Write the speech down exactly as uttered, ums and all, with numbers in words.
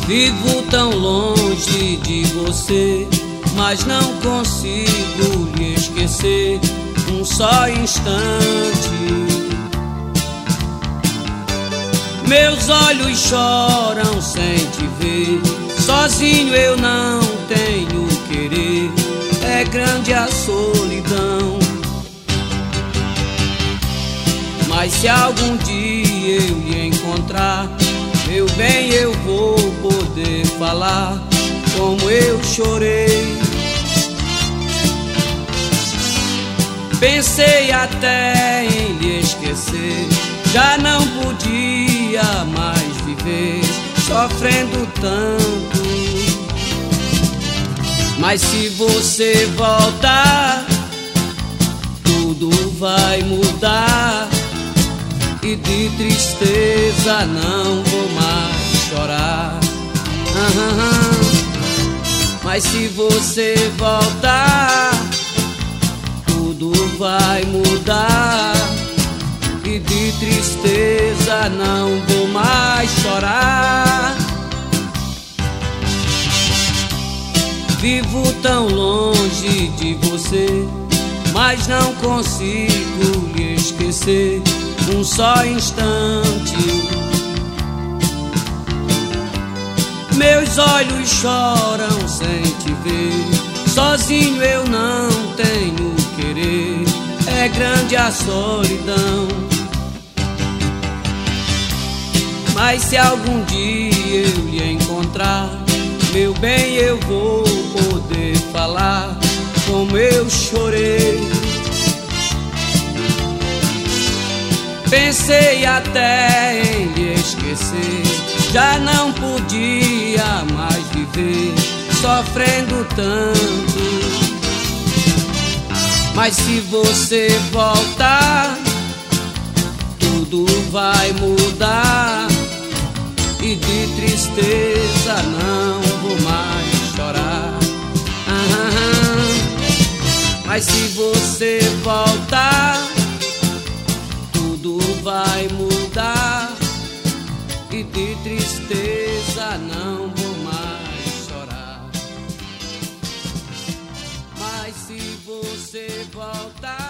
Vivo tão longe de você, mas não consigo lhe esquecer um só instante. Meus olhos choram sem te ver, sozinho eu não tenho querer, é grande a solidão. Mas se algum dia eu lhe encontrar, meu bem, eu vou poder falar como eu chorei. Pensei até em lhe esquecer, já não podia mais viver sofrendo tanto. Mas se você voltar, tudo vai mudar, e de tristeza não vou mais chorar. Mas se você voltar, tudo vai mudar, e de tristeza não vou mais chorar. Vivo tão longe de você, mas não consigo lhe esquecer um só instante. Meus olhos choram sem te ver, sozinho eu não tenho querer, é grande a solidão. Mas se algum dia eu lhe encontrar, meu bem, eu vou poder falar como eu chorei. Pensei até em lhe esquecer, já não podia mais viver sofrendo tanto. Mas se você voltar, tudo vai mudar, e de tristeza não vou mais chorar. Mas se você voltar, tudo vai mudar, e de tristeza não vou mais chorar. Mas se você voltar,